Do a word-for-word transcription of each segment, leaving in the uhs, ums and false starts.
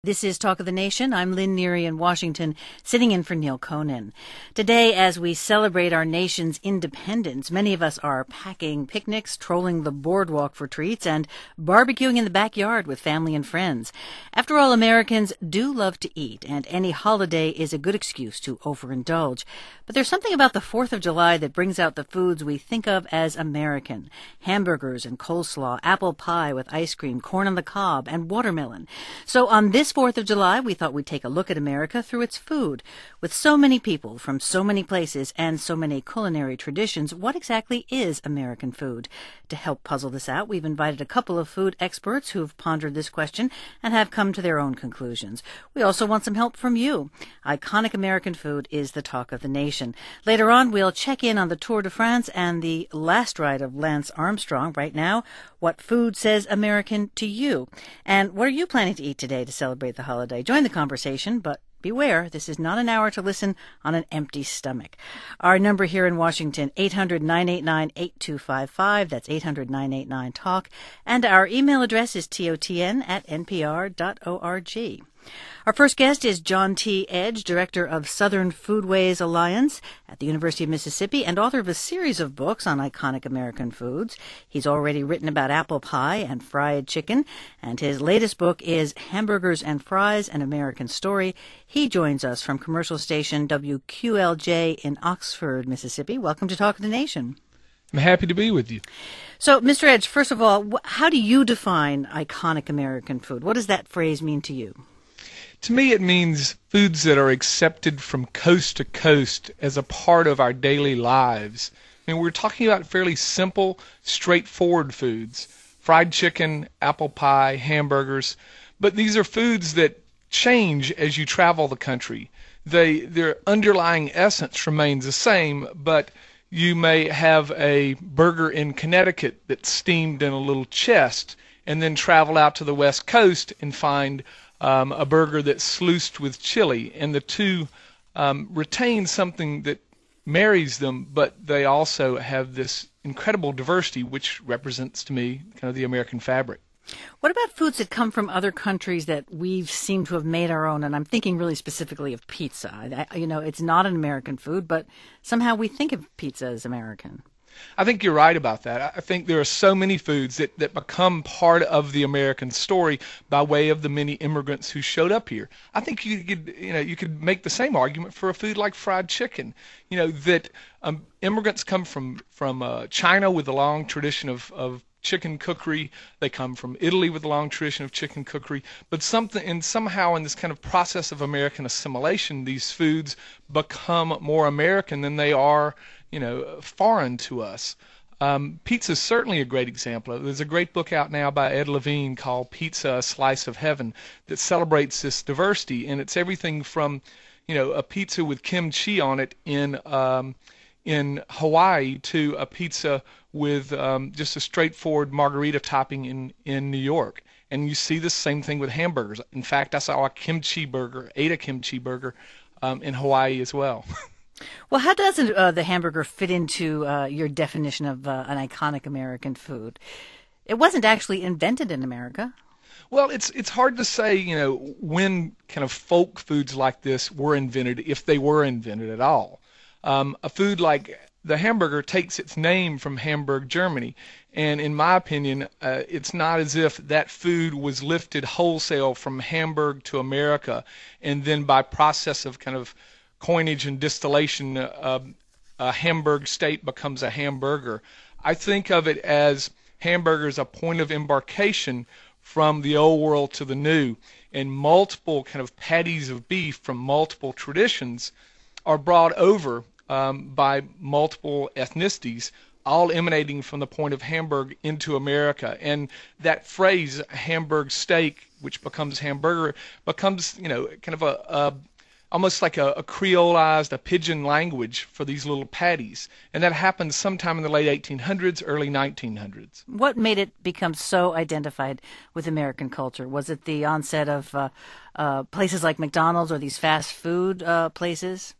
This is Talk of the Nation. I'm Lynn Neary in Washington, sitting in for Neil Conan. Today, as we celebrate our nation's independence, many of us are packing picnics, trolling the boardwalk for treats, and barbecuing in the backyard with family and friends. After all, Americans do love to eat, and any holiday is a good excuse to overindulge. But there's something about the fourth of July that brings out the foods we think of as American. Hamburgers and coleslaw, apple pie with ice cream, corn on the cob, and watermelon. So on this fourth of July, we thought we'd take a look at America through its food. With so many people from so many places and so many culinary traditions, what exactly is American food? To help puzzle this out, we've invited a couple of food experts who've pondered this question and have come to their own conclusions. We also want some help from you. Iconic American food is the talk of the nation. Later on, we'll check in on the Tour de France and the last ride of Lance Armstrong. Right now, what food says American to you? And what are you planning to eat today to celebrate the holiday? Join the conversation, but beware, this is not an hour to listen on an empty stomach. Our number here in Washington, eight hundred, nine eight nine, eight two five five. That's eight hundred, nine eight nine, talk. And our email address is totn at npr dot org. Our first guest is John T. Edge, Director of Southern Foodways Alliance at the University of Mississippi and author of a series of books on iconic American foods. He's already written about apple pie and fried chicken, and his latest book is Hamburgers and Fries, An American Story. He joins us from commercial station W Q L J in Oxford, Mississippi. Welcome to Talk of the Nation. I'm happy to be with you. So, Mister Edge, first of all, how do you define iconic American food? What does that phrase mean to you? To me, it means foods that are accepted from coast to coast as a part of our daily lives. I mean, we're talking about fairly simple, straightforward foods. Fried chicken, apple pie, hamburgers. But these are foods that change as you travel the country. They, their underlying essence remains the same, but you may have a burger in Connecticut that's steamed in a little chest and then travel out to the West Coast and find Um, a burger that's sluiced with chili, and the two um, retain something that marries them, but they also have this incredible diversity, which represents to me kind of the American fabric. What about foods that come from other countries that we've seemed to have made our own? And I'm thinking really specifically of pizza. I, you know, it's not an American food, but somehow we think of pizza as American. I think you're right about that. I think there are so many foods that, that become part of the American story by way of the many immigrants who showed up here. I think you could, you know, you could make the same argument for a food like fried chicken. You know, that um, immigrants come from from uh, China with a long tradition of, of chicken cookery. They come from Italy with a long tradition of chicken cookery. But something, and somehow in this kind of process of American assimilation, these foods become more American than they are, you know, foreign to us. Um, pizza is certainly a great example. There's a great book out now by Ed Levine called Pizza, A Slice of Heaven that celebrates this diversity, and it's everything from, you know, a pizza with kimchi on it in um, in Hawaii to a pizza with um, just a straightforward margarita topping in, in New York. And you see the same thing with hamburgers. In fact, I saw a kimchi burger, ate a kimchi burger um, in Hawaii as well. Well, how does uh, the hamburger fit into uh, your definition of uh, an iconic American food? It wasn't actually invented in America. Well, it's it's hard to say, you know, when kind of folk foods like this were invented, if they were invented at all. Um, a food like the hamburger takes its name from Hamburg, Germany, and in my opinion, uh, it's not as if that food was lifted wholesale from Hamburg to America, and then by process of kind of coinage and distillation, uh, a Hamburg steak becomes a hamburger. I think of it as hamburgers a point of embarkation from the old world to the new, and multiple kind of patties of beef from multiple traditions are brought over um, by multiple ethnicities, all emanating from the point of Hamburg into America. And that phrase, Hamburg steak, which becomes hamburger, becomes, you know, kind of a, a almost like a, a creolized, a pidgin language for these little patties. And that happened sometime in the late eighteen hundreds, early nineteen hundreds. What made it become so identified with American culture? Was it the onset of uh, uh, places like McDonald's or these fast food uh, places?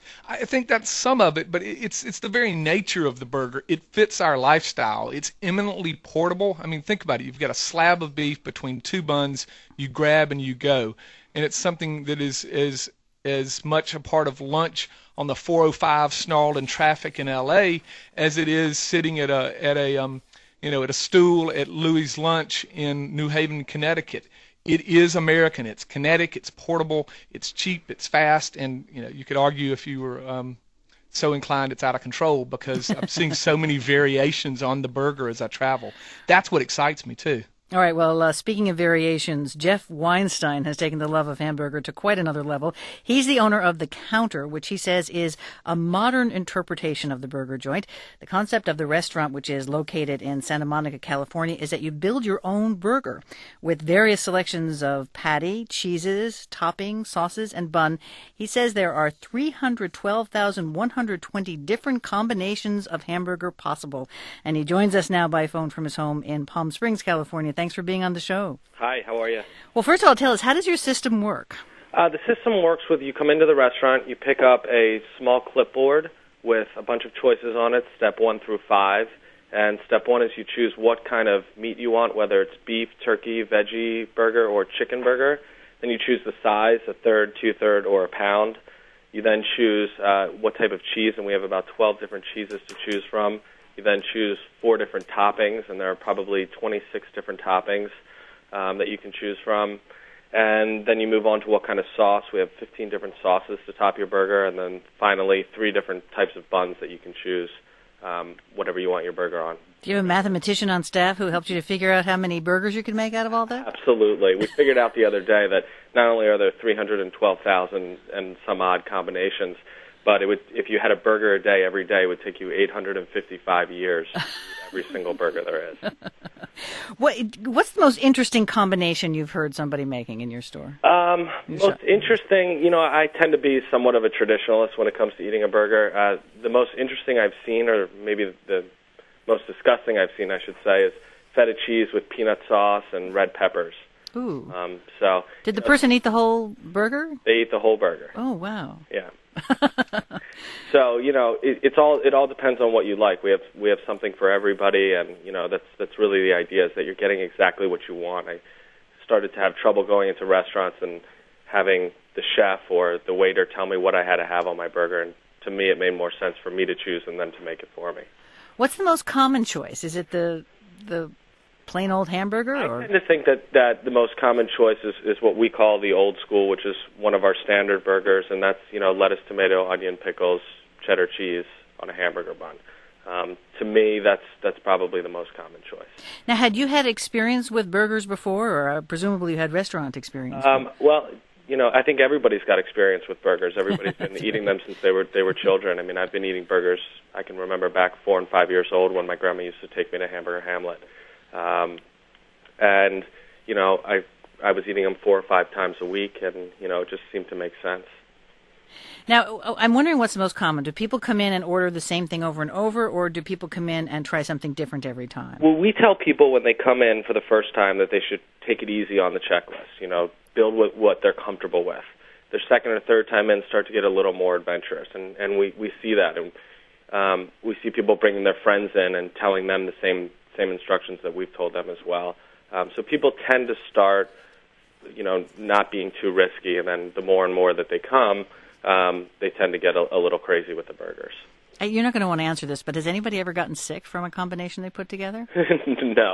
I think that's some of it, but it's it's the very nature of the burger. It fits our lifestyle. It's eminently portable. I mean, think about it. You've got a slab of beef between two buns. You grab and you go, and it's something that is is as much a part of lunch on the four oh five snarled in traffic in L A as it is sitting at a at a um you know at a stool at Louis' Lunch in New Haven, Connecticut. It is American. It's kinetic. It's portable. It's cheap. It's fast. And you know, you could argue if you were um, so inclined, it's out of control because I'm seeing so many variations on the burger as I travel. That's what excites me too. All right, well, uh, speaking of variations, Jeff Weinstein has taken the love of hamburger to quite another level. He's the owner of The Counter, which he says is a modern interpretation of the burger joint. The concept of the restaurant, which is located in Santa Monica, California, is that you build your own burger with various selections of patty, cheeses, toppings, sauces, and bun. He says there are three hundred twelve thousand one hundred twenty different combinations of hamburger possible. And he joins us now by phone from his home in Palm Springs, California. Thanks for being on the show. Hi, how are you? Well, first of all, tell us, how does your system work? Uh, the system works with you come into the restaurant, you pick up a small clipboard with a bunch of choices on it, step one through five. And step one is you choose what kind of meat you want, whether it's beef, turkey, veggie burger, or chicken burger. Then you choose the size, a third, two-third, or a pound. You then choose uh, what type of cheese, and we have about twelve different cheeses to choose from. You then choose four different toppings, and there are probably twenty-six different toppings um, that you can choose from. And then you move on to what kind of sauce. We have fifteen different sauces to top your burger, and then finally three different types of buns that you can choose, um, whatever you want your burger on. Do you have a mathematician on staff who helped you to figure out how many burgers you can make out of all that? Absolutely. We figured out the other day that not only are there three hundred twelve thousand and some odd combinations, but it would, if you had a burger a day every day, it would take you eight hundred fifty-five years to eat every single burger there is. What, what's the most interesting combination you've heard somebody making in your store? Um, most interesting, you know, I tend to be somewhat of a traditionalist when it comes to eating a burger. Uh, the most interesting I've seen, or maybe the most disgusting I've seen, I should say, is feta cheese with peanut sauce and red peppers. Ooh. Um, so Did the person eat the whole burger? They eat the whole burger. Oh, wow. Yeah. So you know, it, it's all it all depends on what you like. We have we have something for everybody, and you know that's that's really the idea, is that you're getting exactly what you want. I started to have trouble going into restaurants and having the chef or the waiter tell me what I had to have on my burger, and to me it made more sense for me to choose and them to make it for me. What's the most common choice? Is it the the plain old hamburger? I or? tend to think that, that the most common choice is, is what we call the old school, which is one of our standard burgers, and that's, you know, lettuce, tomato, onion, pickles, cheddar cheese on a hamburger bun. Um, to me, that's that's probably the most common choice. Now, had you had experience with burgers before, or uh, presumably you had restaurant experience? Um, well, you know, I think everybody's got experience with burgers. Everybody's been eating them since they were they were children. I mean, I've been eating burgers. I can remember back four and five years old when my grandma used to take me to Hamburger Hamlet. Um, and, you know, I I was eating them four or five times a week, and, you know, it just seemed to make sense. Now, I'm wondering what's the most common. Do people come in and order the same thing over and over, or do people come in and try something different every time? Well, we tell people when they come in for the first time that they should take it easy on the checklist, you know, build with what they're comfortable with. Their second or third time in start to get a little more adventurous, and, and we, we see that. And um, we see people bringing their friends in and telling them the same same instructions that we've told them as well. Um, so people tend to start, you know, not being too risky, and then the more and more that they come, um, they tend to get a, a little crazy with the burgers. You're not going to want to answer this, but has anybody ever gotten sick from a combination they put together? No,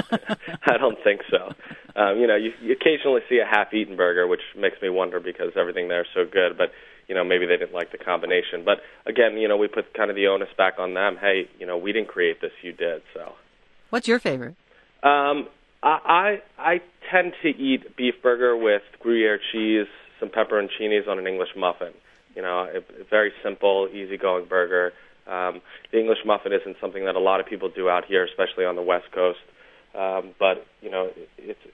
I don't think so. Um, you know, you, you occasionally see a half-eaten burger, which makes me wonder because everything there is so good, but, you know, maybe they didn't like the combination. But, again, you know, we put kind of the onus back on them. Hey, you know, we didn't create this, you did, so. What's your favorite? Um, I, I I tend to eat beef burger with Gruyere cheese, some pepperoncinis on an English muffin. You know, a, a very simple, easygoing burger. Um, the English muffin isn't something that a lot of people do out here, especially on the West Coast. Um, but, you know, it's, it,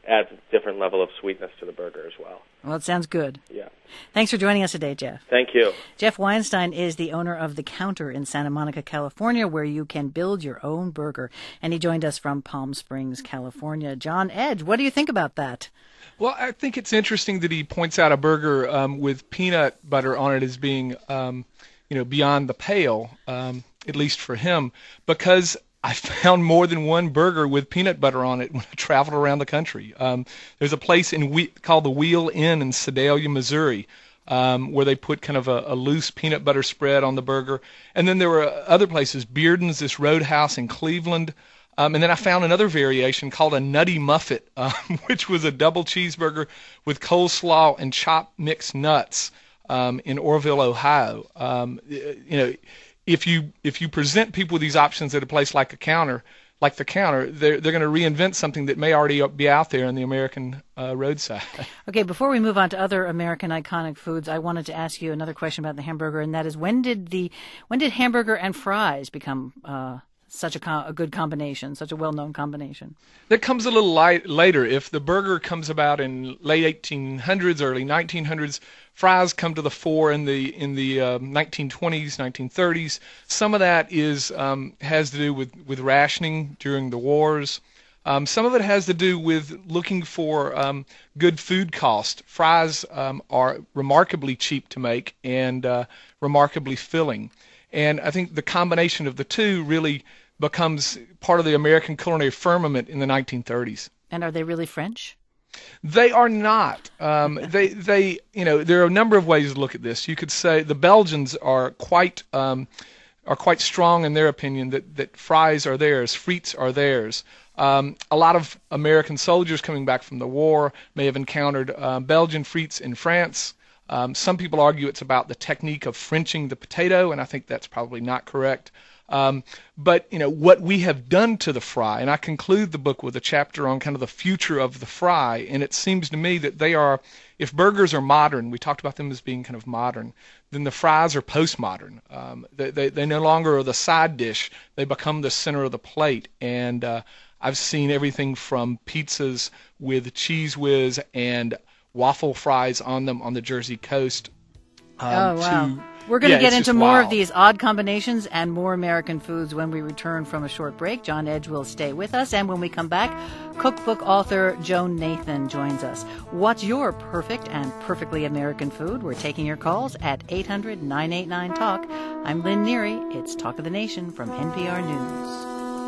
adds a different level of sweetness to the burger as well. Well, it sounds good. Yeah. Thanks for joining us today, Jeff. Thank you. Jeff Weinstein is the owner of The Counter in Santa Monica, California, where you can build your own burger. And he joined us from Palm Springs, California. John Edge, what do you think about that? Well, I think it's interesting that he points out a burger um, with peanut butter on it as being, um, you know, beyond the pale, um, at least for him, because I found more than one burger with peanut butter on it when I traveled around the country. Um, there's a place in we- called the Wheel Inn in Sedalia, Missouri, um, where they put kind of a, a loose peanut butter spread on the burger. And then there were other places, Bearden's, this roadhouse in Cleveland. Um, and then I found another variation called a Nutty Muffet, um, which was a double cheeseburger with coleslaw and chopped mixed nuts um, in Orville, Ohio. Um, you know, if you if you present people with these options at a place like a counter, like the counter, they're they're going to reinvent something that may already be out there in the American uh, roadside. Okay, before we move on to other American iconic foods, I wanted to ask you another question about the hamburger, and that is when did the when did hamburger and fries become uh, such a, co- a good combination, such a well-known combination? That comes a little light later. If the burger comes about in late eighteen hundreds, early nineteen hundreds, fries come to the fore in the in the uh, nineteen twenties, nineteen thirties. Some of that is um, has to do with, with rationing during the wars. Um, some of it has to do with looking for um, good food cost. Fries um, are remarkably cheap to make and uh, remarkably filling. And I think the combination of the two really becomes part of the American culinary firmament in the nineteen thirties. And are they really French? They are not. Um, they, they, you know, there are a number of ways to look at this. You could say the Belgians are quite, um, are quite strong in their opinion that, that fries are theirs, frites are theirs. Um, a lot of American soldiers coming back from the war may have encountered uh, Belgian frites in France. Um, some people argue it's about the technique of Frenching the potato, and I think that's probably not correct. Um, but, you know, what we have done to the fry, and I conclude the book with a chapter on kind of the future of the fry, and it seems to me that they are, if burgers are modern, we talked about them as being kind of modern, then the fries are postmodern. Um, they, they, they no longer are the side dish. They become the center of the plate, and uh, I've seen everything from pizzas with Cheese Whiz and waffle fries on them on the Jersey coast. Um, oh, wow. to, We're going to yeah, get into more wild. of these odd combinations and more American foods when we return from a short break. John Edge will stay with us. And when we come back, cookbook author Joan Nathan joins us. What's your perfect and perfectly American food? We're taking your calls at eight hundred, nine eight nine, talk. I'm Lynn Neary. It's Talk of the Nation from N P R News.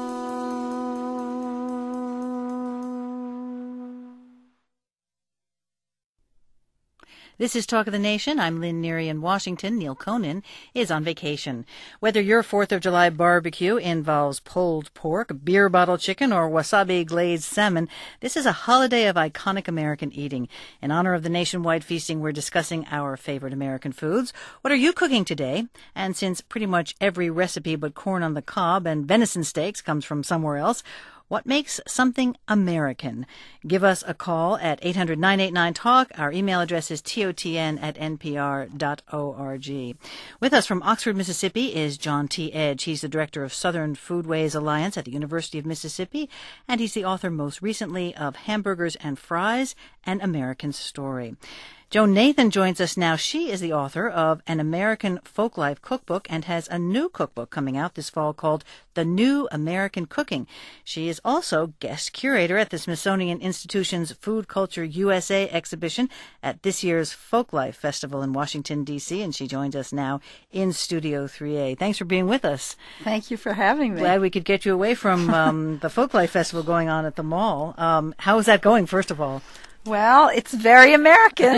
This is Talk of the Nation. I'm Lynn Neary in Washington. Neil Conan is on vacation. Whether your fourth of July barbecue involves pulled pork, beer bottle chicken, or wasabi glazed salmon, this is a holiday of iconic American eating. In honor of the nationwide feasting, we're discussing our favorite American foods. What are you cooking today? And since pretty much every recipe but corn on the cob and venison steaks comes from somewhere else, what makes something American? Give us a call at eight hundred, nine eight nine, talk. Our email address is totn at n p r dot org. With us from Oxford, Mississippi is John T. Edge. He's the director of Southern Foodways Alliance at the University of Mississippi, and he's the author most recently of Hamburgers and Fries, An American Story. Joan Nathan joins us now. She is the author of An American Folklife Cookbook and has a new cookbook coming out this fall called The New American Cooking. She is also guest curator at the Smithsonian Institution's Food Culture U S A exhibition at this year's Folklife Festival in Washington, D C, and she joins us now in Studio three A. Thanks for being with us. Thank you for having me. Glad we could get you away from um, the Folklife Festival going on at the mall. Um, how is that going, first of all? Well, it's very American.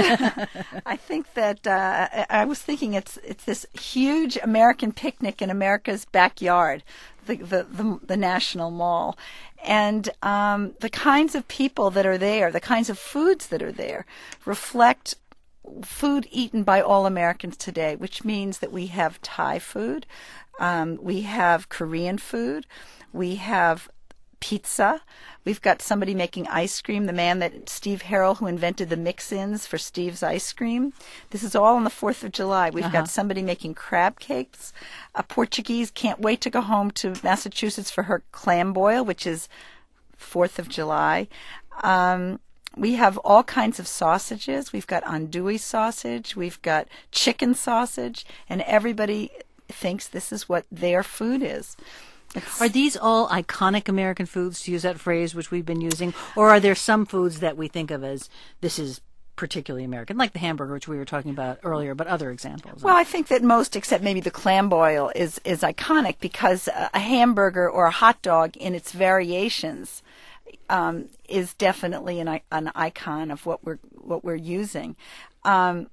I think that uh, I was thinking it's it's this huge American picnic in America's backyard, the the the, the National Mall, and um, the kinds of people that are there, the kinds of foods that are there, reflect food eaten by all Americans today, which means that we have Thai food, um, we have Korean food, we have pizza. We've got somebody making ice cream, the man that Steve Harrell, who invented the mix-ins for Steve's ice cream. This is all on the fourth of July. We've uh-huh. got somebody making crab cakes. A Portuguese can't wait to go home to Massachusetts for her clam boil, which is fourth of July. Um, we have all kinds of sausages. We've got andouille sausage. We've got chicken sausage. And everybody thinks this is what their food is. It's, Are these all iconic American foods, to use that phrase which we've been using? Or are there some foods that we think of as this is particularly American, like the hamburger, which we were talking about earlier, but other examples? Well, I think that most, except maybe the clam boil, is, is iconic because a, a hamburger or a hot dog in its variations um, is definitely an, an icon of what we're what we're using. Um,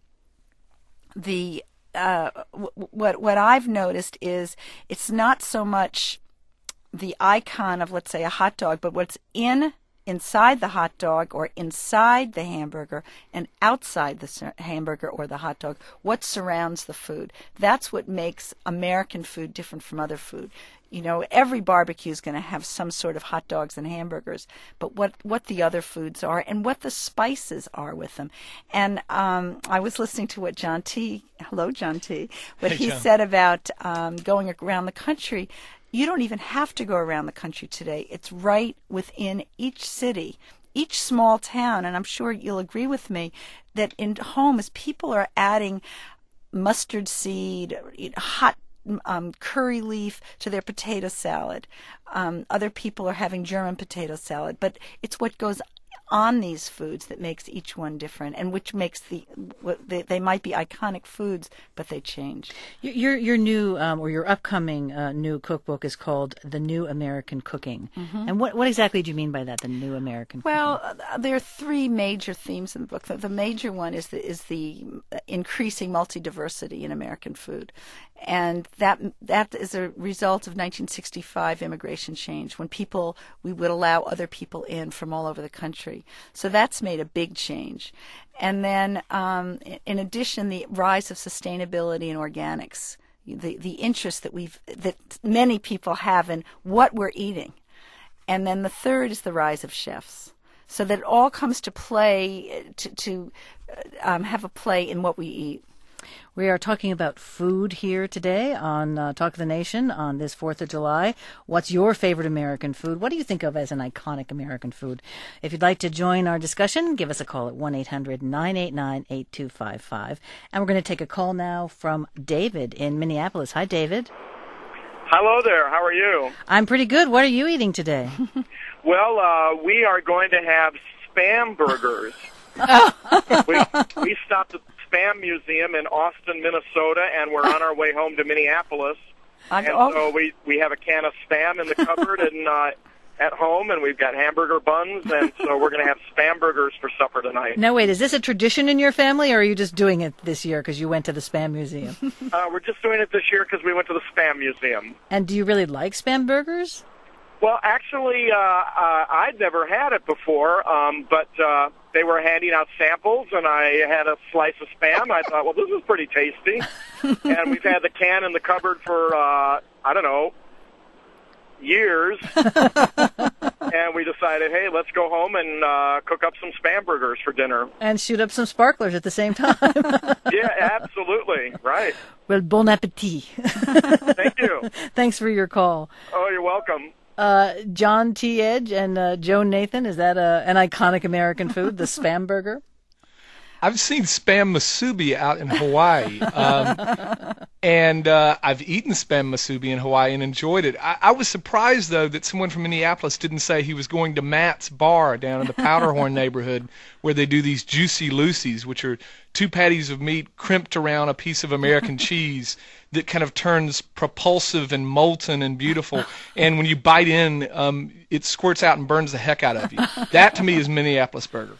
the uh, w- what what I've noticed is it's not so much the icon of, let's say, a hot dog, but what's in inside the hot dog or inside the hamburger and outside the hamburger or the hot dog, what surrounds the food. That's what makes American food different from other food. You know, every barbecue is going to have some sort of hot dogs and hamburgers, but what, what the other foods are and what the spices are with them. And um, I was listening to what John T., hello, John T., what Hey, he John. said about um, going around the country. You don't even have to go around the country today. It's right within each city, each small town, and I'm sure you'll agree with me that in homes people are adding mustard seed, hot um, curry leaf to their potato salad. Um, other people are having German potato salad, but it's what goes on these foods that makes each one different, and which makes the what they, they might be iconic foods, but they change. Your your new um, or your upcoming uh, new cookbook is called The New American Cooking. Mm-hmm. And what what exactly do you mean by that, the New American Well, Cooking? uh, there are three major themes in the book. The, the major one is the is the increasing multi-diversity in American food. And that that is a result of nineteen sixty-five immigration change, when people we would allow other people in from all over the country. So that's made a big change. And then, um, in addition, the rise of sustainability and organics, the the interest that we've that many people have in what we're eating. And then the third is the rise of chefs. So that it all comes to play to, to um, have a play in what we eat. We are talking about food here today on uh, Talk of the Nation on this fourth of July. What's your favorite American food? What do you think of as an iconic American food? If you'd like to join our discussion, give us a call at one eight hundred nine eight nine eight two five five. And we're going to take a call now from David in Minneapolis. Hi, David. Hello there. How are you? I'm pretty good. What are you eating today? Well, uh, we are going to have Spam burgers. we, we stopped at the Spam Museum in Austin, Minnesota, and we're on our way home to Minneapolis. I'm, And oh, so we, we have a can of Spam in the cupboard and uh, at home, and we've got hamburger buns, and so we're going to have Spam burgers for supper tonight. Now, wait, is this a tradition in your family, or are you just doing it this year because you went to the Spam Museum? Uh, we're just doing it this year because we went to the Spam Museum. And do you really like Spam burgers? Well, actually, uh, uh, I'd never had it before, um, but uh, they were handing out samples, and I had a slice of Spam. I thought, well, this is pretty tasty. And we've had the can in the cupboard for, uh, I don't know, years. And we decided, hey, let's go home and uh, cook up some Spam burgers for dinner. And shoot up some sparklers at the same time. Yeah, absolutely. Right. Well, bon appetit. Thank you. Thanks for your call. Oh, you're welcome. Uh, John T. Edge and uh, Joe Nathan, is that a, an iconic American food, the Spam burger? I've seen Spam musubi out in Hawaii, um, and uh, I've eaten Spam musubi in Hawaii and enjoyed it. I, I was surprised, though, that someone from Minneapolis didn't say he was going to Matt's Bar down in the Powderhorn neighborhood, where they do these Juicy Lucy's, which are two patties of meat crimped around a piece of American cheese that kind of turns propulsive and molten and beautiful. And when you bite in, um, it squirts out and burns the heck out of you. That, to me, is Minneapolis burger.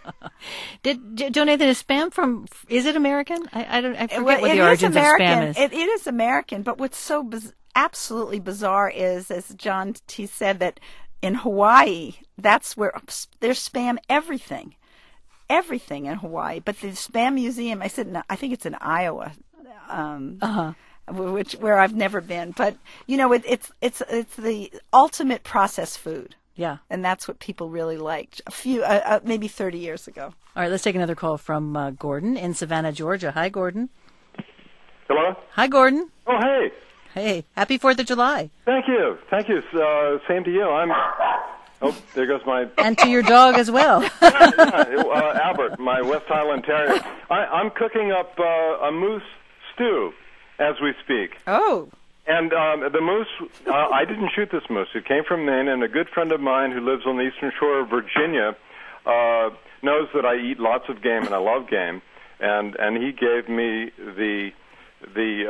Did J- Joe Nathan, is Spam from, is it American? I, I, don't, I forget well, what it the is origins of American. Spam is. It, it is American, but what's so biz- absolutely bizarre is, as John T. said, that in Hawaii, that's where there's Spam everything. Everything in Hawaii. But the Spam Museum, I said, no, I think it's in Iowa. Um, Uh-huh. which where I've never been, but you know, it, it's it's it's the ultimate processed food, Yeah. and that's what people really liked a few, uh, uh, maybe thirty years ago. All right, let's take another call from uh, Gordon in Savannah, Georgia. Hi, Gordon. Hello? Hi, Gordon. Oh, hey. Hey, happy fourth of July. Thank you. Thank you. Uh, same to you. I'm Oh, there goes my... And to your dog as well. yeah, yeah, uh, Albert, my West Highland Terrier. I, I'm cooking up uh, a moose stew as we speak. Oh. And um, the moose, uh, I didn't shoot this moose. It came from Maine, and a good friend of mine who lives on the eastern shore of Virginia uh, knows that I eat lots of game, and I love game. And and he gave me the the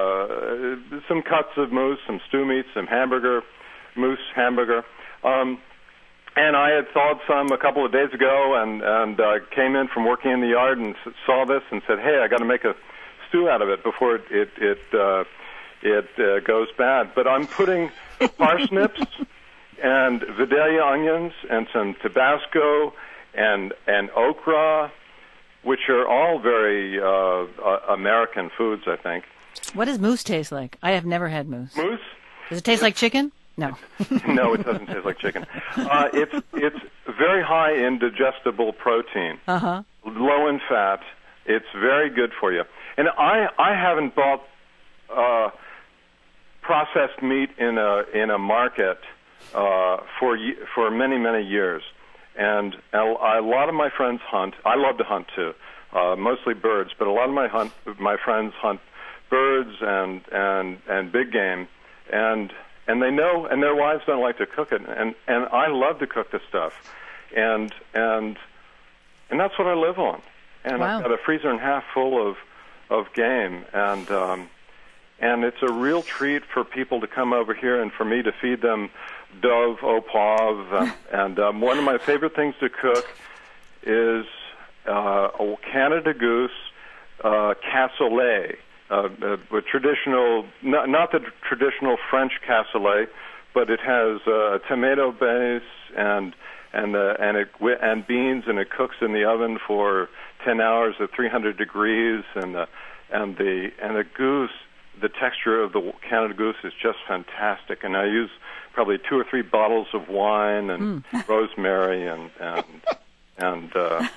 uh, some cuts of moose, some stew meat, some hamburger, moose hamburger. Um, and I had thawed some a couple of days ago, and and uh, came in from working in the yard and s- saw this and said, "Hey, I got to make a stew out of it before it it it, uh, it uh, goes bad." But I'm putting parsnips and Vidalia onions and some Tabasco and and okra, which are all very uh, uh, American foods, I think. What does moose taste like? I have never had moose. Moose? Does it taste like chicken? No. No, it doesn't taste like chicken. Uh, it's it's very high in digestible protein, Uh-huh. low in fat. It's very good for you. And I I haven't bought uh, processed meat in a in a market uh, for ye- for many many years. And a, a lot of my friends hunt. I love to hunt too, uh, mostly birds. But a lot of my hunt my friends hunt birds and and and big game, and and they know, and their wives don't like to cook it, and and I love to cook this stuff, and and and that's what I live on. And Wow. I've got a freezer and a half full of of game, and um, and it's a real treat for people to come over here and for me to feed them dove au poivre. uh, and um, one of my favorite things to cook is uh, a Canada Goose uh, cassoulet. Uh, a, a traditional, not, not the traditional French cassoulet, but it has uh, a tomato base and and uh, and it and beans, and it cooks in the oven for ten hours at three hundred degrees, and the and the and the goose, the texture of the Canada Goose is just fantastic. And I use probably two or three bottles of wine and Mm. rosemary and and and uh,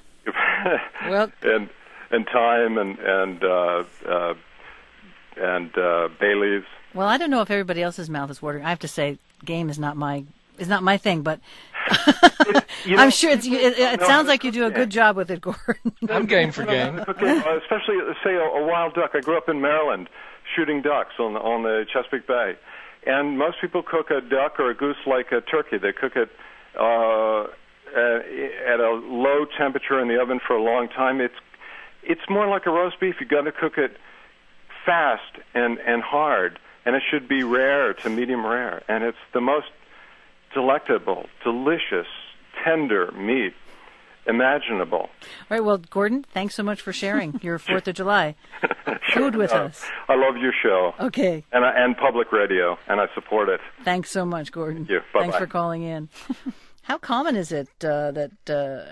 Well- and and thyme and and uh, uh, and uh, bay leaves. Well, I don't know if everybody else's mouth is watering. I have to say, game is not my is not my thing, but You know, I'm sure it's, it, it, it No, sounds no, like you do a yeah. good job with it, Gordon. I'm game for game. Cooking, uh, especially say a, a wild duck. I grew up in Maryland, shooting ducks on the, on the Chesapeake Bay, and most people cook a duck or a goose like a turkey. They cook it uh, at, at a low temperature in the oven for a long time. It's it's more like a roast beef. You got to cook it fast and and hard, and it should be rare to medium rare, and it's the most delectable, delicious, tender meat imaginable. All right, well, Gordon, thanks so much for sharing your fourth of July food with Uh, us. I love your show. Okay, And, I, and public radio, and I support it. thanks so much, Gordon. Thank you. Thanks Bye-bye. for calling in. How common is it uh, that uh,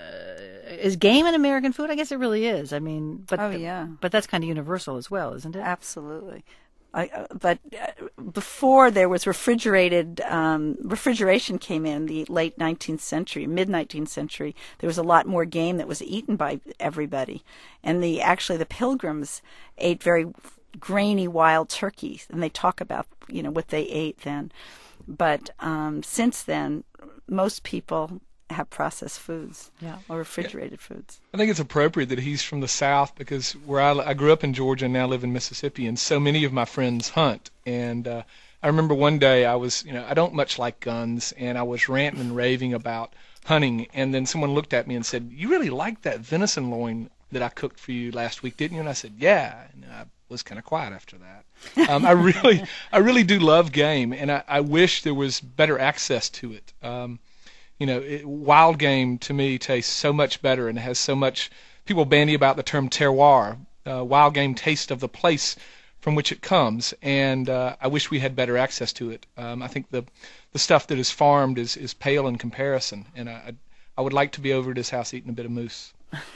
is game an American food? I guess it really is. I mean, but Oh, yeah. but that's kind of universal as well, isn't it? Absolutely. I, uh, but uh, before there was refrigerated, um, refrigeration came in the late nineteenth century, mid nineteenth century. There was a lot more game that was eaten by everybody, and the actually the Pilgrims ate very grainy wild turkey, and they talk about you know what they ate then. But um, since then, most people have processed foods, Yeah. or refrigerated foods. I think it's appropriate that he's from the South because where I, I grew up in Georgia and now live in Mississippi, and so many of my friends hunt. And uh, I remember one day I was, you know, I don't much like guns, and I was ranting and raving about hunting. And then someone looked at me and said, "You really liked that venison loin that I cooked for you last week, didn't you?" And I said, "Yeah." And I was kind of quiet after that. Um, I really, I really do love game, and I, I wish there was better access to it. Um, You know, it, wild game to me tastes so much better and has so much. People bandy about the term terroir, uh, wild game taste of the place from which it comes, and uh, I wish we had better access to it. Um, I think the the stuff that is farmed is, is pale in comparison, and I I would like to be over at his house eating a bit of moose.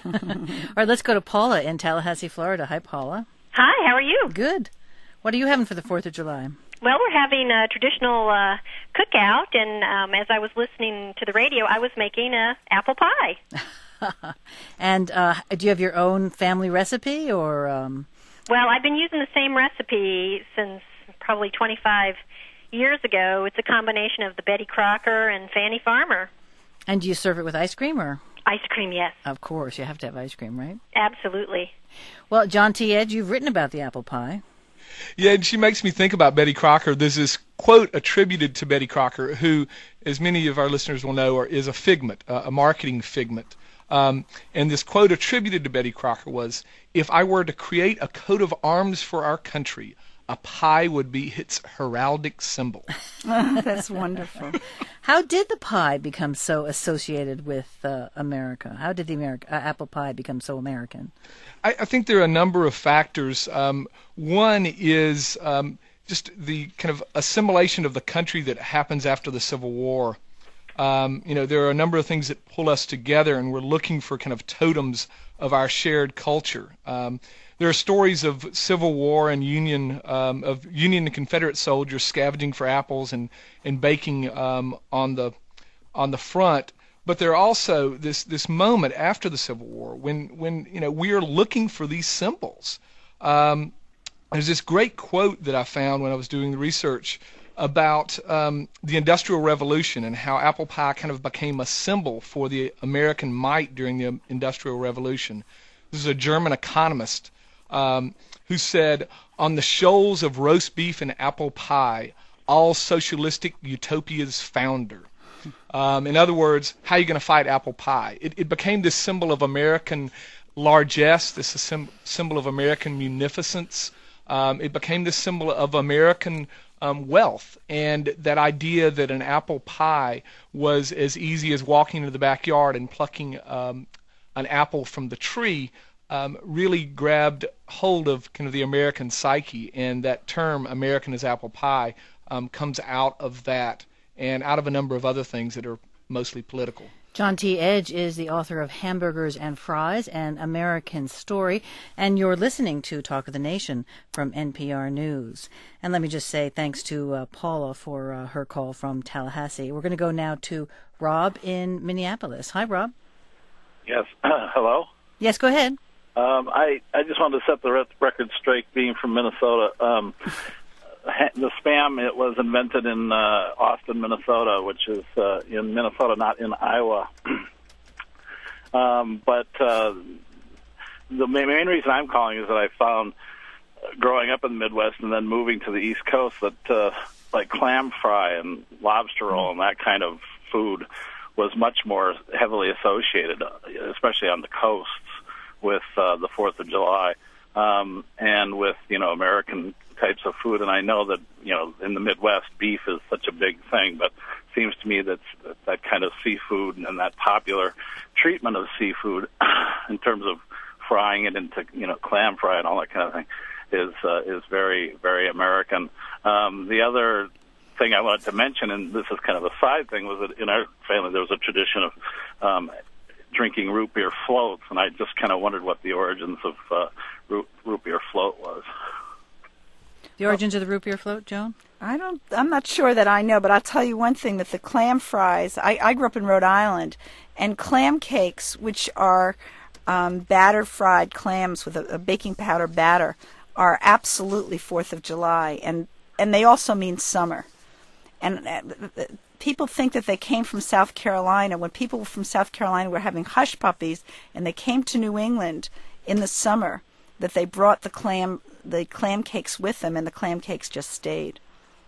All right, let's go to Paula in Tallahassee, Florida. Hi, Paula. Hi, how are you? Good. What are you having for the fourth of July? Well, we're having a traditional uh, cookout, and um, as I was listening to the radio, I was making a apple pie. And uh, do you have your own family recipe, or? Um... Well, I've been using the same recipe since probably twenty-five years ago. It's a combination of the Betty Crocker and Fannie Farmer. And do you serve it with ice cream or? Ice cream, yes. Of course, you have to have ice cream, right? Absolutely. Well, John T. Edge, you've written about the apple pie. Yeah, and she makes me think about Betty Crocker. There's this quote attributed to Betty Crocker, who, as many of our listeners will know, are, is a figment, uh, a marketing figment. Um, and this quote attributed to Betty Crocker was, "If I were to create a coat of arms for our country, a pie would be its heraldic symbol." That's wonderful. How did the pie become so associated with uh, America? How did the America, uh, apple pie become so American? I, I think there are a number of factors. Um, one is um, just the kind of assimilation of the country that happens after the Civil War. Um, you know, there are a number of things that pull us together, and we're looking for kind of totems of our shared culture. Um, there are stories of Civil War and Union, um, of Union and Confederate soldiers scavenging for apples and and baking um, on the on the front. But there are also this this moment after the Civil War when when you know we are looking for these symbols. Um, there's this great quote that I found when I was doing the research about um, the Industrial Revolution and how apple pie kind of became a symbol for the American might during the Industrial Revolution. This is a German economist um, who said, "On the shoals of roast beef and apple pie, all socialistic utopia's founder." Um, in other words, how are you going to fight apple pie? It, it became this symbol of American largesse, this sim- symbol of American munificence. Um, it became this symbol of American um, wealth, and that idea that an apple pie was as easy as walking into the backyard and plucking um, an apple from the tree um, really grabbed hold of kind of the American psyche, and that term, American as apple pie, um, comes out of that and out of a number of other things that are mostly political. John T. Edge is the author of Hamburgers and Fries, An American Story, and you're listening to Talk of the Nation from N P R News. And let me just say thanks to uh, Paula for uh, her call from Tallahassee. We're going to go now to Rob in Minneapolis. Hi, Rob. Yes. Hello? Yes, go ahead. Um, I, I just wanted to set the record straight, being from Minnesota. Um, the Spam, it was invented in uh, Austin, Minnesota, which is uh, in Minnesota, not in Iowa. um, but uh, the main reason I'm calling is that I found, uh, growing up in the Midwest and then moving to the East Coast, that uh, like clam fry and lobster roll and that kind of food was much more heavily associated, especially on the coasts, with uh, the Fourth of July um, and with, you know, American types of food. And I know that, you know, in the Midwest, beef is such a big thing, but it seems to me that that kind of seafood and that popular treatment of seafood in terms of frying it into, you know, clam fry and all that kind of thing is uh, is very, very American. Um, the other thing I wanted to mention, and this is kind of a side thing, was that in our family there was a tradition of um, drinking root beer floats, and I just kind of wondered what the origins of uh, root, root beer float was. The origins of the root beer float, Joan? I don't, I'm not sure that I know, but I'll tell you one thing, that the clam fries, I, I grew up in Rhode Island, and clam cakes, which are um, batter fried clams with a, a baking powder batter, are absolutely Fourth of July, and, and they also mean summer. And uh, people think that they came from South Carolina. When people from South Carolina were having hush puppies and they came to New England in the summer, that they brought the clam the clam cakes with them, and the clam cakes just stayed.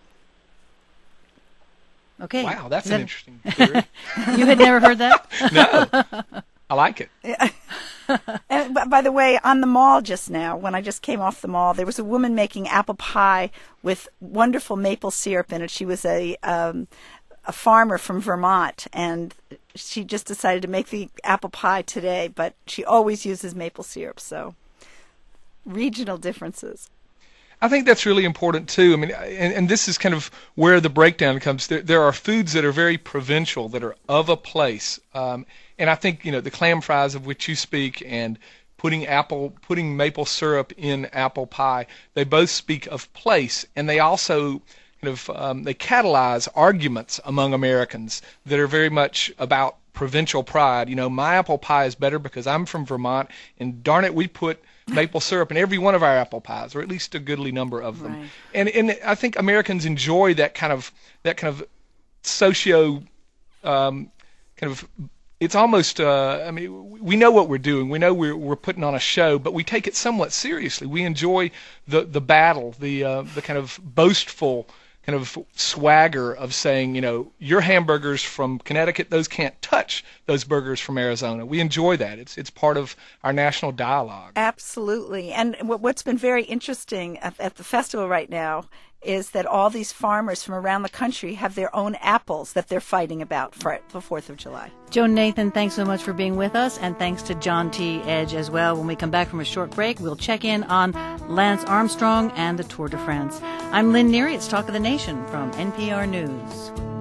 Okay. Wow, that's that an interesting theory. You had never heard that? No. I like it. And by the way, on the mall just now, when I just came off the mall, there was a woman making apple pie with wonderful maple syrup in it. She was a um, a farmer from Vermont, and she just decided to make the apple pie today, but she always uses maple syrup, so regional differences. I think that's really important too. I mean, and, and this is kind of where the breakdown comes. There, there are foods that are very provincial, that are of a place, um, and I think, you know, the clam fries of which you speak, and putting apple, putting maple syrup in apple pie, they both speak of place, and they also kind of um, they catalyze arguments among Americans that are very much about provincial pride. You know, my apple pie is better because I'm from Vermont, and darn it, we put maple syrup in every one of our apple pies, or at least a goodly number of them. Right. And and I think Americans enjoy that kind of that kind of socio um, kind of. It's almost, uh, I mean, we know what we're doing. We know we're we're putting on a show, but we take it somewhat seriously. We enjoy the the battle, the uh, the kind of boastful kind of swagger of saying, you know, your hamburgers from Connecticut, those can't touch those burgers from Arizona. We enjoy that. It's it's part of our national dialogue. Absolutely. And what- what's been very interesting at, at the festival right now is that all these farmers from around the country have their own apples that they're fighting about for the fourth of July. Joan Nathan, thanks so much for being with us, and thanks to John T. Edge as well. When we come back from a short break, we'll check in on Lance Armstrong and the Tour de France. I'm Lynn Neary. It's Talk of the Nation from N P R News.